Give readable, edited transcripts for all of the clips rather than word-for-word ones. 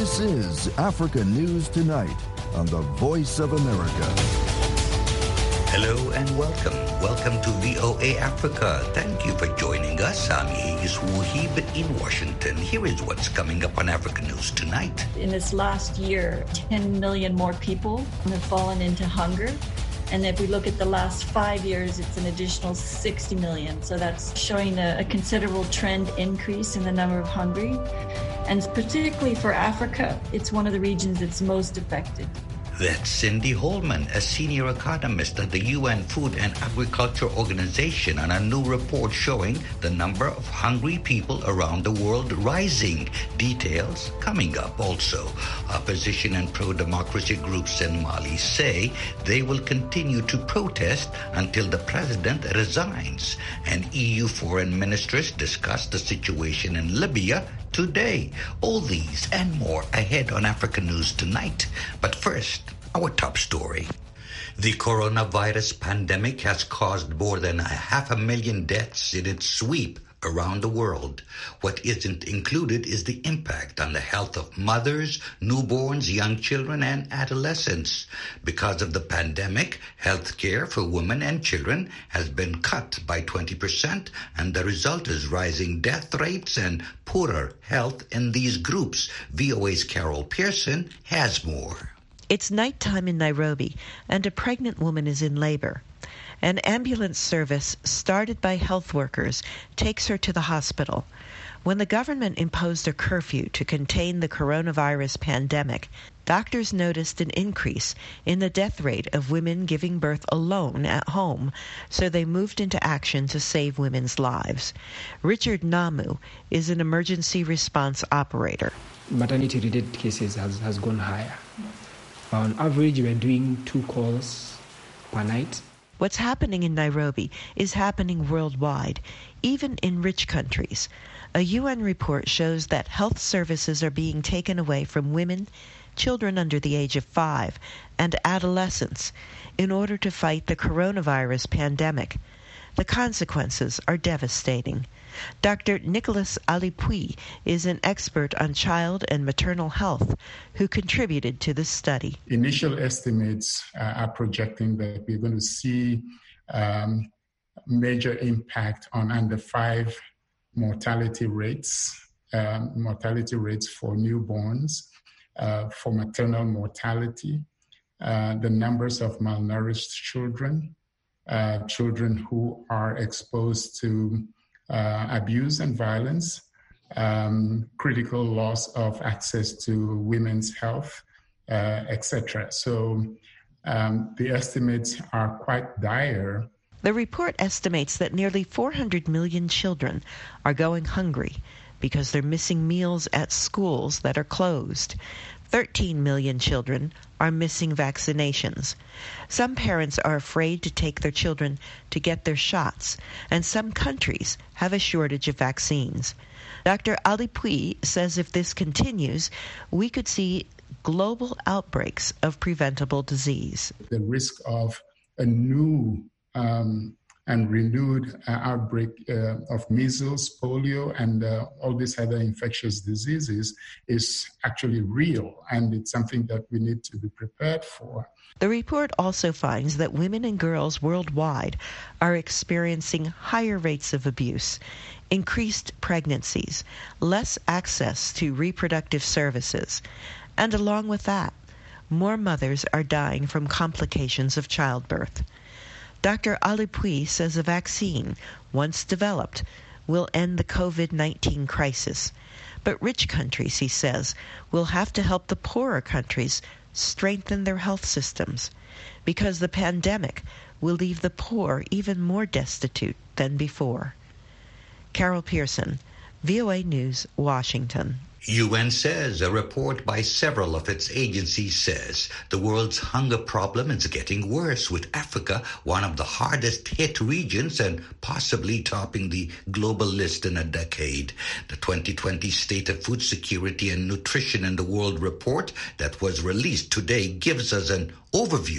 This is Africa News Tonight on the Voice of America. Hello and welcome. Welcome to VOA Africa. Thank you for joining us. I'm Aegis Wuhib in Washington. Here is what's coming up on Africa News Tonight. In this last year, 10 million more people have fallen into hunger. And if we look at the last 5 years, it's an additional 60 million. So that's showing a considerable trend increase in the number of hungry. And particularly for Africa, it's one of the regions that's most affected. That's Cindy Holman, a senior economist at the UN Food and Agriculture Organization, on a new report showing the number of hungry people around the world rising. Details coming up also. Opposition and pro-democracy groups in Mali say they will continue to protest until the president resigns. And EU foreign ministers discuss the situation in Libya today. All these and more ahead on Africa News Tonight. But first, our top story. The coronavirus pandemic has caused more than 500,000 deaths in its sweep around the world. What isn't included is the impact on the health of mothers, newborns, young children, and adolescents. Because of the pandemic, health care for women and children has been cut by 20%, and the result is rising death rates and poorer health in these groups. VOA's Carol Pearson has more. It's nighttime in Nairobi, and a pregnant woman is in labor. An ambulance service started by health workers takes her to the hospital. When the government imposed a curfew to contain the coronavirus pandemic, doctors noticed an increase in the death rate of women giving birth alone at home, so they moved into action to save women's lives. Richard Namu is an emergency response operator. Maternity-related cases has gone higher. On average, we're doing 2 calls per night. What's happening in Nairobi is happening worldwide, even in rich countries. A UN report shows that health services are being taken away from women, children under the age of 5, and adolescents in order to fight the coronavirus pandemic. The consequences are devastating. Dr. Nicholas Alipui is an expert on child and maternal health who contributed to this study. Initial estimates are projecting that we're going to see major impact on under 5 mortality rates for newborns, for maternal mortality, the numbers of malnourished children, children who are exposed to abuse and violence, critical loss of access to women's health, etc. So the estimates are quite dire. The report estimates that nearly 400 million children are going hungry because they're missing meals at schools that are closed. 13 million children are missing vaccinations. Some parents are afraid to take their children to get their shots, and some countries have a shortage of vaccines. Dr. Alipui says if this continues, we could see global outbreaks of preventable disease. The risk of a new and renewed outbreak of measles, polio, and all these other infectious diseases is actually real, and it's something that we need to be prepared for. The report also finds that women and girls worldwide are experiencing higher rates of abuse, increased pregnancies, less access to reproductive services, and along with that, more mothers are dying from complications of childbirth. Dr. Alipui says a vaccine, once developed, will end the COVID-19 crisis. But rich countries, he says, will have to help the poorer countries strengthen their health systems, because the pandemic will leave the poor even more destitute than before. Carol Pearson, VOA News, Washington. UN says a report by several of its agencies says the world's hunger problem is getting worse, with Africa one of the hardest hit regions and possibly topping the global list in a decade. The 2020 State of Food Security and Nutrition in the World report that was released today gives us an overview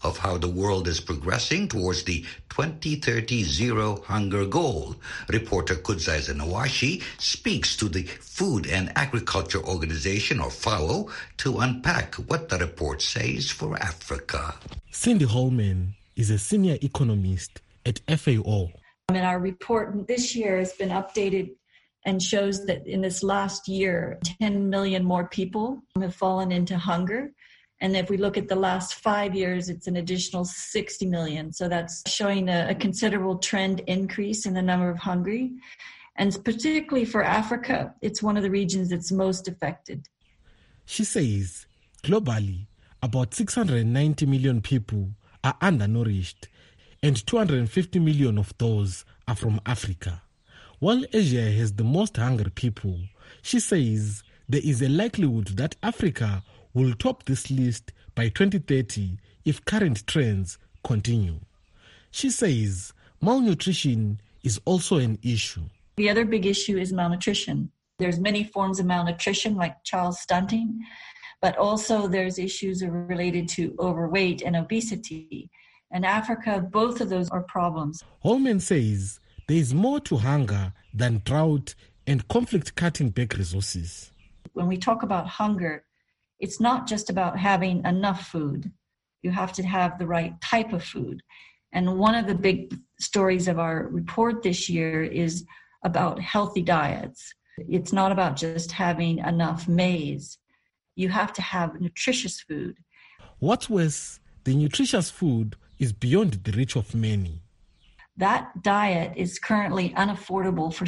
of how the world is progressing towards the 2030 zero hunger goal. Reporter Kudzai Zenawashi speaks to the Food and Agriculture Organization, or FAO, to unpack what the report says for Africa. Cindy Holman is a senior economist at FAO. Our report this year has been updated and shows that in this last year, 10 million more people have fallen into hunger. And if we look at the last 5 years, it's an additional 60 million. So that's showing a considerable trend increase in the number of hungry. And particularly for Africa, it's one of the regions that's most affected. She says globally, about 690 million people are undernourished, and 250 million of those are from Africa. While Asia has the most hungry people, she says there is a likelihood that Africa will top this list by 2030 if current trends continue. She says malnutrition is also an issue. The other big issue is malnutrition. There's many forms of malnutrition, like child stunting, but also there's issues related to overweight and obesity. In Africa, both of those are problems. Holman says there is more to hunger than drought and conflict cutting back resources. When we talk about hunger, it's not just about having enough food. You have to have the right type of food. And one of the big stories of our report this year is about healthy diets. It's not about just having enough maize. You have to have nutritious food. What's worse, the nutritious food is beyond the reach of many. That diet is currently unaffordable for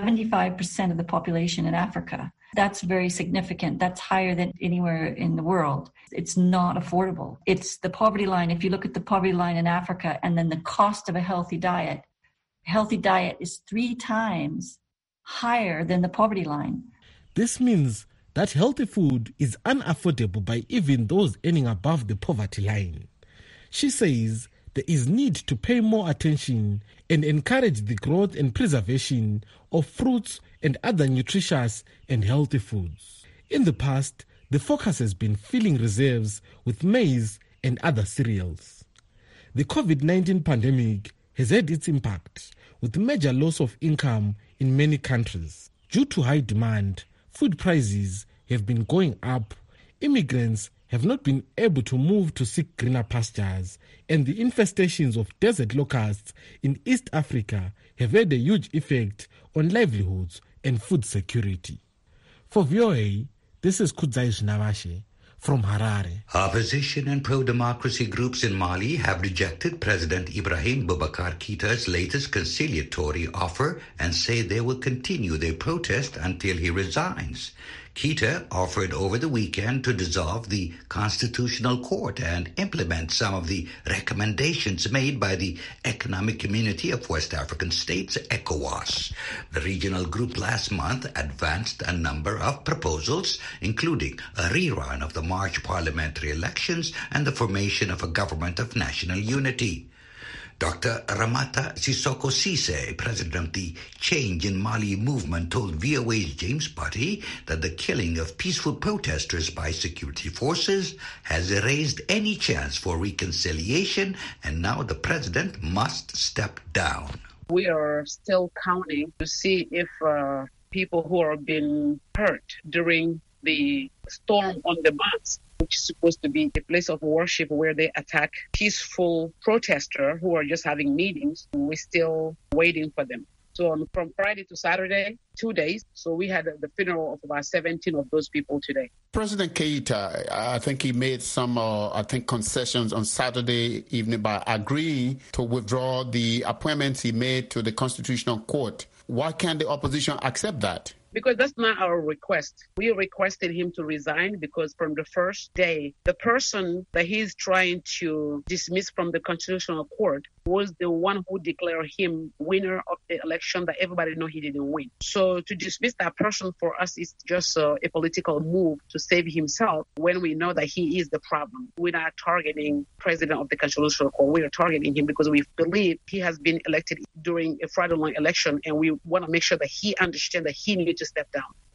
75% of the population in Africa. That's very significant. That's higher than anywhere in the world. It's not affordable. It's the poverty line. If you look at the poverty line in Africa and then the cost of a healthy diet is 3 times higher than the poverty line. This means that healthy food is unaffordable by even those earning above the poverty line. She says there is need to pay more attention and encourage the growth and preservation of fruits and other nutritious and healthy foods. In the past, the focus has been filling reserves with maize and other cereals. The COVID-19 pandemic has had its impact, with major loss of income in many countries. Due to high demand, food prices have been going up, immigrants have not been able to move to seek greener pastures, and the infestations of desert locusts in East Africa have had a huge effect on livelihoods and food security. For VOA, this is Kudzai Zenawashi from Harare. Opposition and pro-democracy groups in Mali have rejected President Ibrahim Boubacar Keita's latest conciliatory offer and say they will continue their protest until he resigns. Keita offered over the weekend to dissolve the Constitutional Court and implement some of the recommendations made by the Economic Community of West African States, ECOWAS. The regional group last month advanced a number of proposals, including a rerun of the March parliamentary elections and the formation of a government of national unity. Dr. Ramata Sissoko Cisse, president of the Change in Mali movement, told VOA's James Butty that the killing of peaceful protesters by security forces has erased any chance for reconciliation, and now the president must step down. We are still counting to see if people who are being hurt during the storm on the mosque, which is supposed to be a place of worship where they attack peaceful protesters who are just having meetings. We're still waiting for them. So from Friday to Saturday, 2 days. So we had the funeral of about 17 of those people today. President Keita, I think he made some, concessions on Saturday evening by agreeing to withdraw the appointments he made to the Constitutional Court. Why can't the opposition accept that? Because that's not our request. We requested him to resign because from the first day, the person that he's trying to dismiss from the Constitutional Court was the one who declared him winner of the election that everybody know he didn't win. So to dismiss that person for us is just a political move to save himself when we know that he is the problem. We're not targeting president of the Constitutional Court. We are targeting him because we believe he has been elected during a fraudulent election, and we want to make sure that he understands that he needs to step down.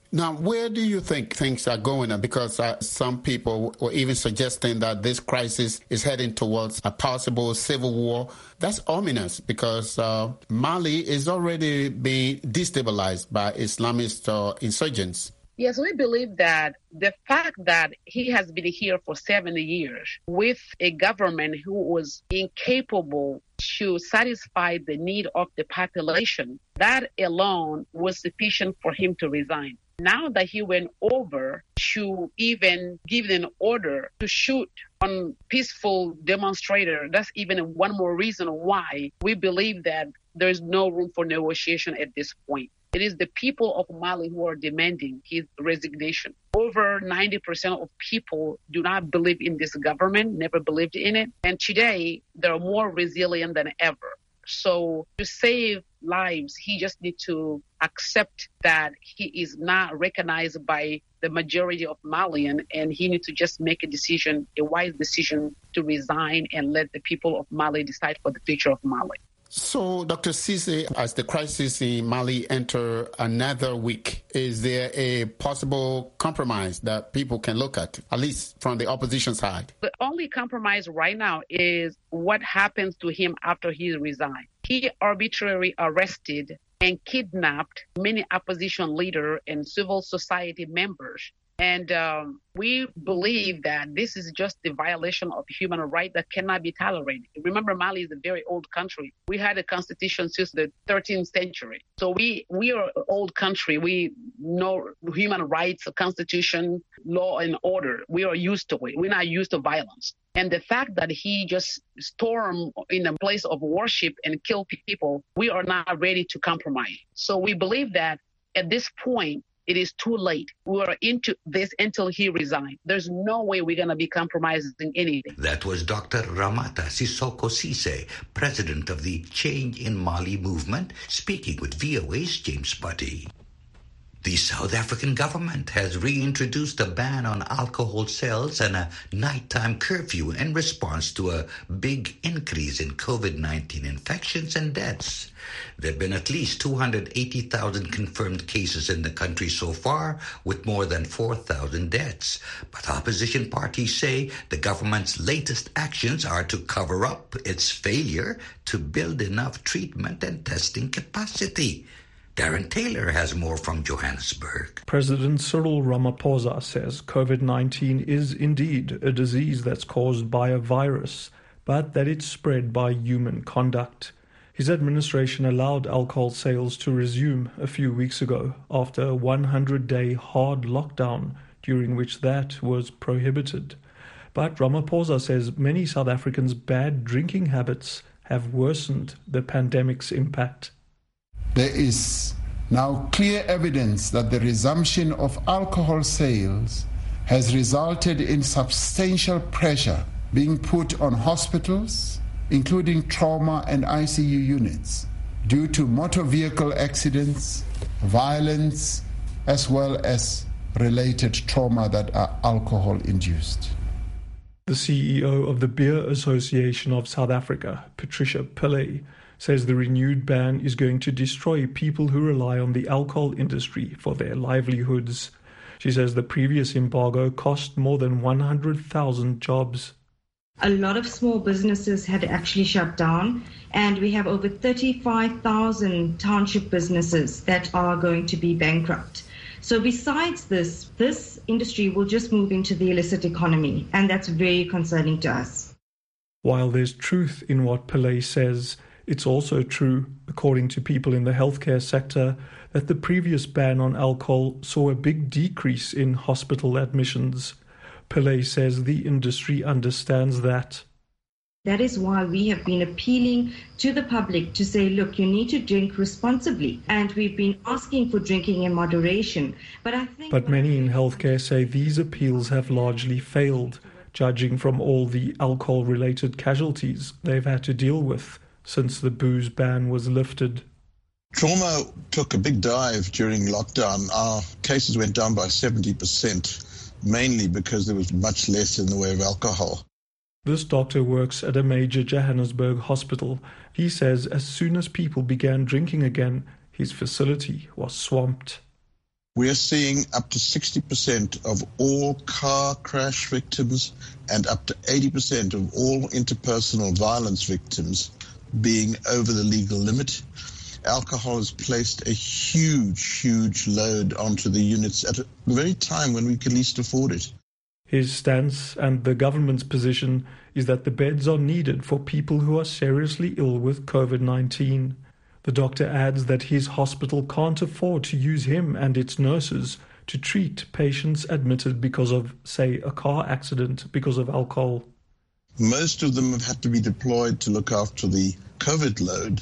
Now, where do you think things are going? Because some people were even suggesting that this crisis is heading towards a possible civil war. That's ominous because Mali is already being destabilized by Islamist insurgents. Yes, we believe that the fact that he has been here for 70 years with a government who was incapable to satisfy the need of the population, that alone was sufficient for him to resign. Now that he went over to even give an order to shoot on peaceful demonstrators, that's even one more reason why we believe that there's no room for negotiation at this point. It is the people of Mali who are demanding his resignation. Over 90% of people do not believe in this government, never believed in it. And today, they're more resilient than ever. So to save lives, he just needs to accept that he is not recognized by the majority of Malian, and he needs to just make a wise decision to resign and let the people of Mali decide for the future of Mali. So, Dr. Cisse, as the crisis in Mali enter another week, is there a possible compromise that people can look at least from the opposition side? The only compromise right now is what happens to him after he resigned. He arbitrarily arrested and kidnapped many opposition leaders and civil society members. And we believe that this is just the violation of human rights that cannot be tolerated. Remember, Mali is a very old country. We had a constitution since the 13th century. So we are an old country. We know human rights, constitution, law, and order. We are used to it. We're not used to violence. And the fact that he just stormed in a place of worship and killed people, we are not ready to compromise. So we believe that at this point, it is too late. We are into this until he resigns. There's no way we're going to be compromising anything. That was Dr. Ramata Sissoko Cisse, president of the Change in Mali movement, speaking with VOA's James Buddy. The South African government has reintroduced a ban on alcohol sales and a nighttime curfew in response to a big increase in COVID-19 infections and deaths. There have been at least 280,000 confirmed cases in the country so far, with more than 4,000 deaths. But opposition parties say the government's latest actions are to cover up its failure to build enough treatment and testing capacity. Darren Taylor has more from Johannesburg. President Cyril Ramaphosa says COVID-19 is indeed a disease that's caused by a virus, but that it's spread by human conduct. His administration allowed alcohol sales to resume a few weeks ago after a 100-day hard lockdown during which that was prohibited. But Ramaphosa says many South Africans' bad drinking habits have worsened the pandemic's impact. There is now clear evidence that the resumption of alcohol sales has resulted in substantial pressure being put on hospitals, including trauma and ICU units, due to motor vehicle accidents, violence, as well as related trauma that are alcohol-induced. The CEO of the Beer Association of South Africa, Patricia Pillay, says the renewed ban is going to destroy people who rely on the alcohol industry for their livelihoods. She says the previous embargo cost more than 100,000 jobs. A lot of small businesses had actually shut down, and we have over 35,000 township businesses that are going to be bankrupt. So besides this industry will just move into the illicit economy, and that's very concerning to us. While there's truth in what Pillay says, it's also true, according to people in the healthcare sector, that the previous ban on alcohol saw a big decrease in hospital admissions. Pillay says the industry understands that. That is why we have been appealing to the public to say, look, you need to drink responsibly. And we've been asking for drinking in moderation. But many in healthcare say these appeals have largely failed, judging from all the alcohol-related casualties they've had to deal with since the booze ban was lifted. Trauma took a big dive during lockdown. Our cases went down by 70%, mainly because there was much less in the way of alcohol. This doctor works at a major Johannesburg hospital. He says as soon as people began drinking again, his facility was swamped. We're seeing up to 60% of all car crash victims and up to 80% of all interpersonal violence victims being over the legal limit. Alcohol has placed a huge load onto the units at the very time when we can least afford it. His stance and the government's position is that the beds are needed for people who are seriously ill with COVID-19. The doctor adds that his hospital can't afford to use him and its nurses to treat patients admitted because of, say, a car accident because of alcohol. Most of them have had to be deployed to look after the COVID load.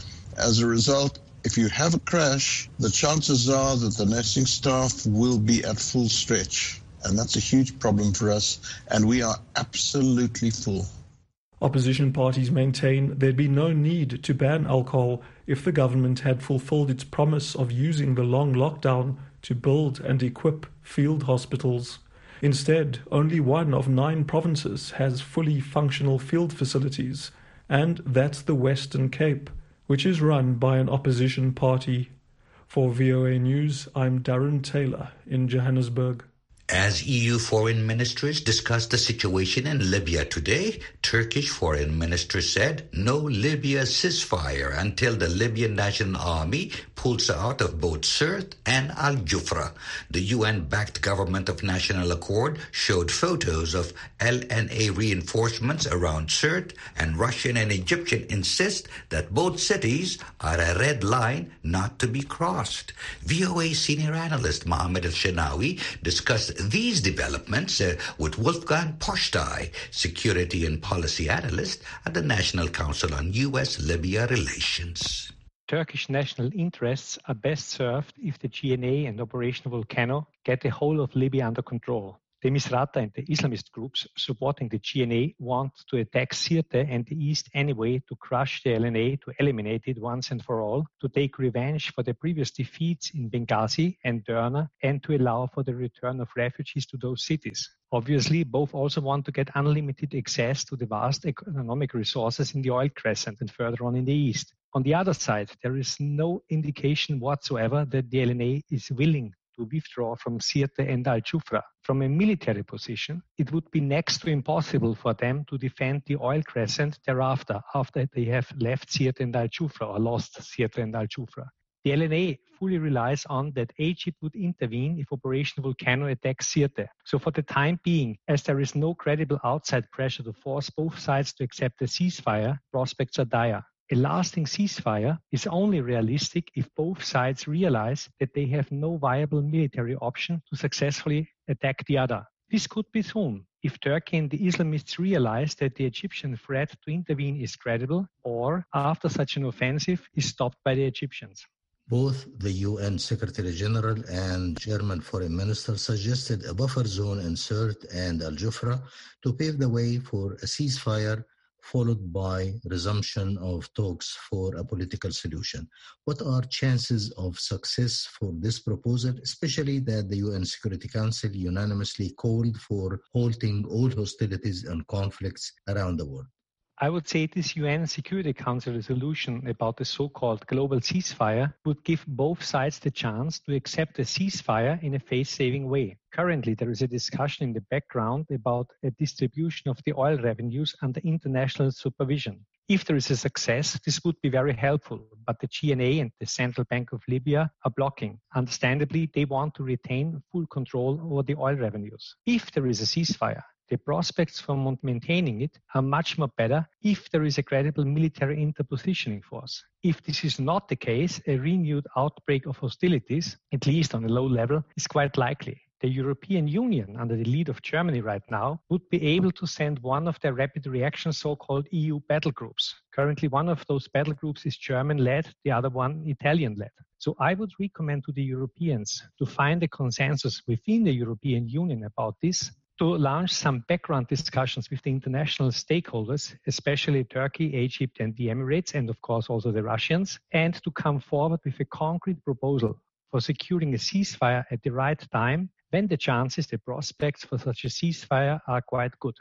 As a result, if you have a crash, the chances are that the nursing staff will be at full stretch. And that's a huge problem for us, and we are absolutely full. Opposition parties maintain there'd be no need to ban alcohol if the government had fulfilled its promise of using the long lockdown to build and equip field hospitals. Instead, only one of 9 provinces has fully functional field facilities, and that's the Western Cape, which is run by an opposition party. For VOA News, I'm Darren Taylor in Johannesburg. As EU foreign ministers discussed the situation in Libya today, Turkish foreign minister said no Libya ceasefire until the Libyan National Army pulls out of both Sirte and Al-Jufra. The UN-backed Government of National Accord showed photos of LNA reinforcements around Sirte, and Russian and Egyptian insist that both cities are a red line not to be crossed. VOA senior analyst Mohammed Al-Shanawi discussed these developments with Wolfgang Postai, security and policy analyst at the National Council on U.S.-Libya Relations. Turkish national interests are best served if the GNA and Operation Volcano get the whole of Libya under control. The Misrata and the Islamist groups supporting the GNA want to attack Sirte and the east anyway to crush the LNA, to eliminate it once and for all, to take revenge for the previous defeats in Benghazi and Derna, and to allow for the return of refugees to those cities. Obviously, both also want to get unlimited access to the vast economic resources in the Oil Crescent and further on in the east. On the other side, there is no indication whatsoever that the LNA is willing to withdraw from Sirte and Al-Jufra. From a military position, it would be next to impossible for them to defend the Oil Crescent thereafter, after they have left Sirte and Al-Jufra or lost Sirte and Al-Jufra. The LNA fully relies on that Egypt would intervene if Operation Volcano attacks Sirte. So for the time being, as there is no credible outside pressure to force both sides to accept a ceasefire, prospects are dire. A lasting ceasefire is only realistic if both sides realize that they have no viable military option to successfully attack the other. This could be soon, if Turkey and the Islamists realize that the Egyptian threat to intervene is credible, or after such an offensive is stopped by the Egyptians. Both the UN Secretary General and German Foreign Minister suggested a buffer zone in Sirte and Al-Jufra to pave the way for a ceasefire, followed by resumption of talks for a political solution. What are chances of success for this proposal, especially that the UN Security Council unanimously called for halting all hostilities and conflicts around the world? I would say this UN Security Council resolution about the so-called global ceasefire would give both sides the chance to accept a ceasefire in a face-saving way. Currently, there is a discussion in the background about a distribution of the oil revenues under international supervision. If there is a success, this would be very helpful, but the GNA and the Central Bank of Libya are blocking. Understandably, they want to retain full control over the oil revenues. If there is a ceasefire, the prospects for maintaining it are much more better if there is a credible military interpositioning force. If this is not the case, a renewed outbreak of hostilities, at least on a low level, is quite likely. The European Union, under the lead of Germany right now, would be able to send one of their rapid reaction so-called EU battle groups. Currently, one of those battle groups is German-led, the other one Italian-led. So I would recommend to the Europeans to find a consensus within the European Union about this, to launch some background discussions with the international stakeholders, especially Turkey, Egypt, and the Emirates, and of course also the Russians, and to come forward with a concrete proposal for securing a ceasefire at the right time when the chances, the prospects for such a ceasefire are quite good.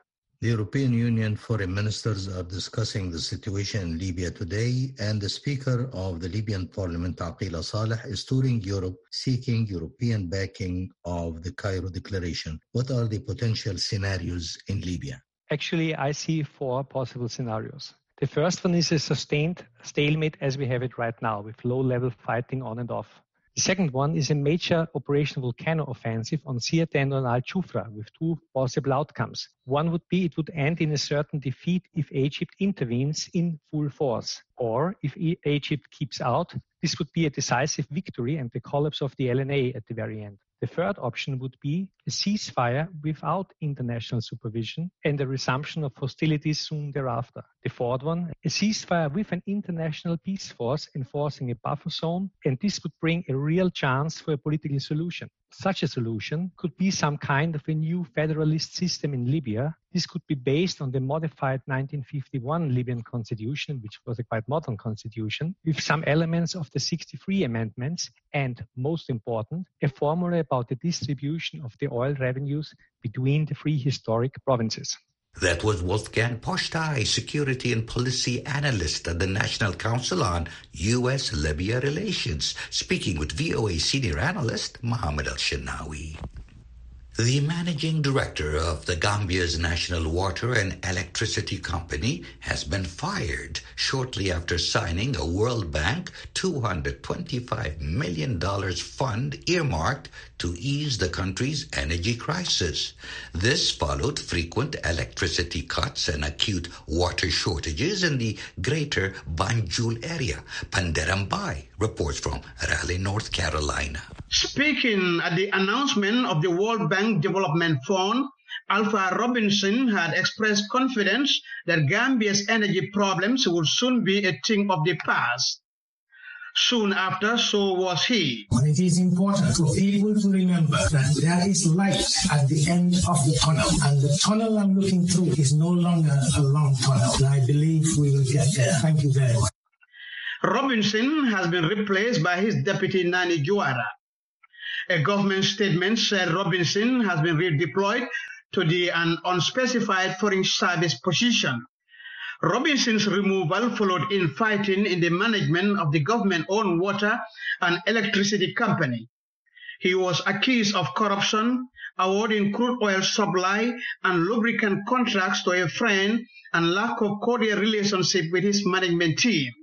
The European Union foreign ministers are discussing the situation in Libya today, and the Speaker of the Libyan Parliament, Aqila Saleh, is touring Europe seeking European backing of the Cairo Declaration. What are the potential scenarios in Libya? Actually, I see 4 possible scenarios. The first one is a sustained stalemate as we have it right now, with low-level fighting on and off. The second one is a major Operation Volcano offensive on Sirte and on Al-Jufra, with 2 possible outcomes. One would be it would end in a certain defeat if Egypt intervenes in full force. Or if Egypt keeps out, this would be a decisive victory and the collapse of the LNA at the very end. The third option would be a ceasefire without international supervision and a resumption of hostilities soon thereafter. The fourth one, a ceasefire with an international peace force enforcing a buffer zone, and this would bring a real chance for a political solution. Such a solution could be some kind of a new federalist system in Libya. This could be based on the modified 1951 Libyan constitution, which was a quite modern constitution, with some elements of the 63 amendments, and most important, a formula about the distribution of the oil revenues between the 3 historic provinces. That was Wolfgang Postai, security and policy analyst at the National Council on U.S.-Libya Relations, speaking with VOA senior analyst Mohammed Al-Shinawi. The managing director of the Gambia's National Water and Electricity Company has been fired shortly after signing a World Bank $225 million fund earmarked to ease the country's energy crisis. This followed frequent electricity cuts and acute water shortages in the greater Banjul area. Panderambai reports from Raleigh, North Carolina. Speaking at the announcement of the World Bank Development Fund, Alpha Robinson had expressed confidence that Gambia's energy problems would soon be a thing of the past. Soon after, so was he. But it is important for people to remember that there is light at the end of the tunnel, and the tunnel I'm looking through is no longer a long tunnel, and I believe we will get there. Thank you very much. Robinson has been replaced by his deputy Nani Juara. A government statement said Robinson has been redeployed to an unspecified foreign service position. Robinson's removal followed infighting in the management of the government-owned water and electricity company. He was accused of corruption, awarding crude oil supply and lubricant contracts to a friend, and lack of cordial relationship with his management team.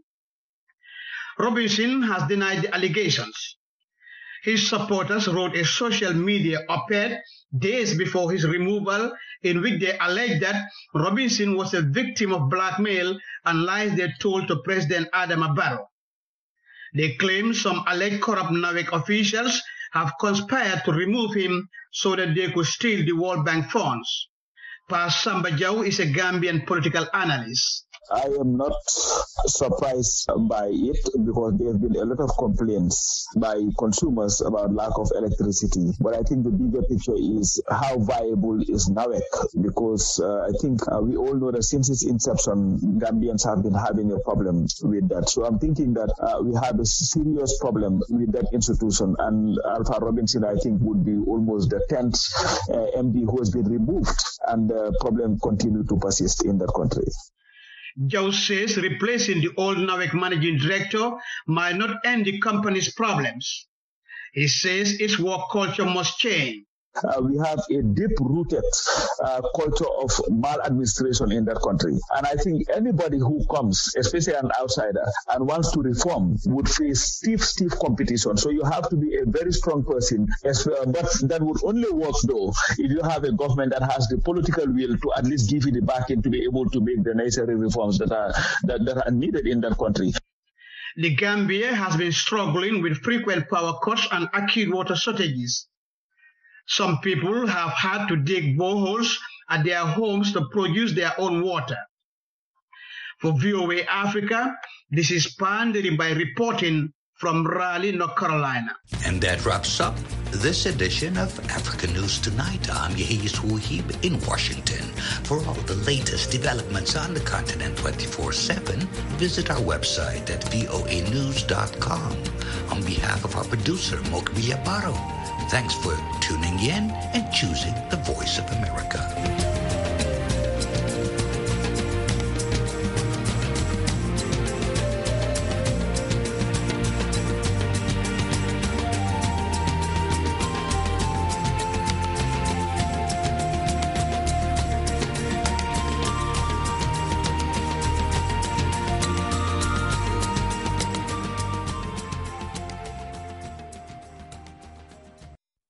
Robinson has denied the allegations. His supporters wrote a social media op-ed days before his removal in which they alleged that Robinson was a victim of blackmail and lies they told to President Adama Barrow. They claim some alleged corrupt NAWEC officials have conspired to remove him so that they could steal the World Bank funds. Pa Samba Jau is a Gambian political analyst. I am not surprised by it because there have been a lot of complaints by consumers about lack of electricity. But I think the bigger picture is how viable is NAWEC, because I think we all know that since its inception, Gambians have been having a problem with that. So I'm thinking that we have a serious problem with that institution, and Alpha Robinson, I think, would be almost the 10th MD who has been removed, and the problem continues to persist in that country. Joe says replacing the old NAWEC managing director might not end the company's problems. He says its work culture must change. We have a deep-rooted culture of maladministration in that country. And I think anybody who comes, especially an outsider, and wants to reform would face stiff competition. So you have to be a very strong person. But that would only work, though, if you have a government that has the political will to at least give you the backing to be able to make the necessary reforms that are needed in that country. The Gambia has been struggling with frequent power cuts and acute water shortages. Some people have had to dig boreholes at their homes to produce their own water. For VOA Africa, this is Panderimbai reporting from Raleigh, North Carolina. And that wraps up this edition of Africa News Tonight. I'm Yehis Wuhib in Washington. For all the latest developments on the continent 24/7, visit our website at voanews.com. On behalf of our producer, Mokbilia Baro, thanks for tuning in and choosing the Voice of America.